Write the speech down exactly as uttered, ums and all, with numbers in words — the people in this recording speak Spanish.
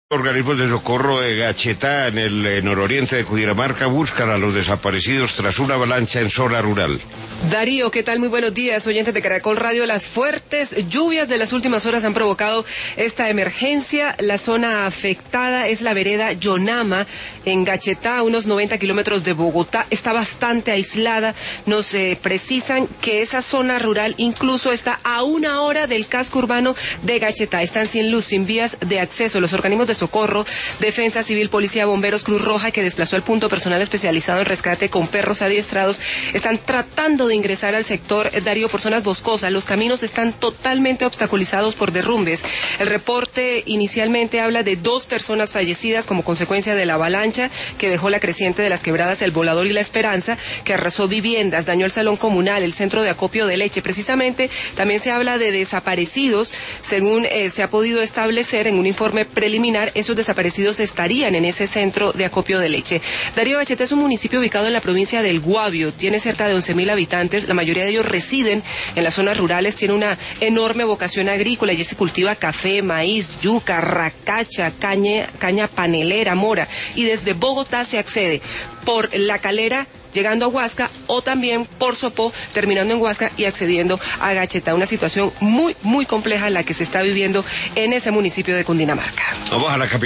Organismos de socorro de Gachetá, en el eh, nororiente de Cundinamarca, buscan a los desaparecidos tras una avalancha en zona rural. Darío, ¿qué tal? Muy buenos días, oyentes de Caracol Radio. Las fuertes lluvias de las últimas horas han provocado esta emergencia. La zona afectada es la vereda Yonama, en Gachetá, a unos noventa kilómetros de Bogotá. Está bastante aislada. Nos eh, precisan que esa zona rural incluso está a una hora del casco urbano de Gachetá. Están sin luz, sin vías de acceso. Los organismos de socorro, Defensa Civil, Policía, Bomberos, Cruz Roja, que desplazó al punto personal especializado en rescate con perros adiestrados, están tratando de ingresar al sector, Darío, por zonas boscosas. Los caminos están totalmente obstaculizados por derrumbes. El reporte inicialmente habla de dos personas fallecidas como consecuencia de la avalancha que dejó la creciente de las quebradas El Volador y La Esperanza, que arrasó viviendas, dañó el salón comunal, el centro de acopio de leche. Precisamente también se habla de desaparecidos. Según eh, se ha podido establecer en un informe preliminar, esos desaparecidos estarían en ese centro de acopio de leche. Darío, Gachetá es un municipio ubicado en la provincia del Guavio, tiene cerca de once mil habitantes, la mayoría de ellos residen en las zonas rurales, tiene una enorme vocación agrícola y se cultiva café, maíz, yuca, racacha, caña, caña panelera, mora, y desde Bogotá se accede por La Calera, llegando a Huasca, o también por Sopó, terminando en Huasca y accediendo a Gachetá. Una situación muy, muy compleja la que se está viviendo en ese municipio de Cundinamarca. Vamos a la capital.